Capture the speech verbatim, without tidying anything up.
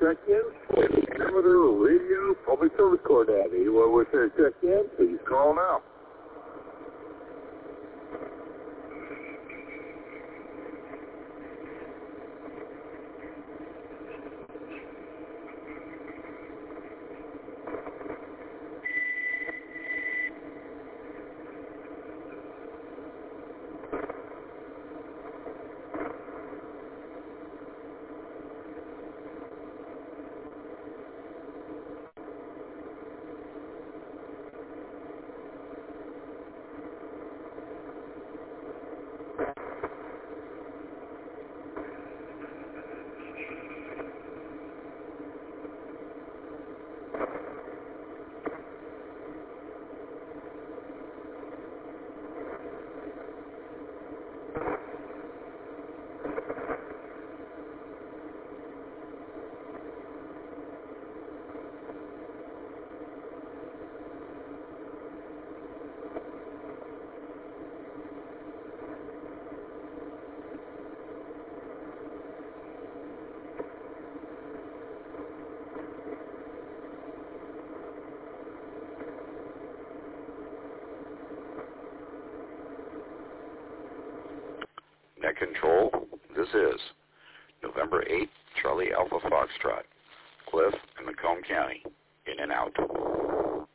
check in? Amateur radio, public service corps daddy. You want to wish her to check in? Please call now. Net Control, this is November eighth, Charlie Alpha Foxtrot, Cliff in Macomb County, in and out.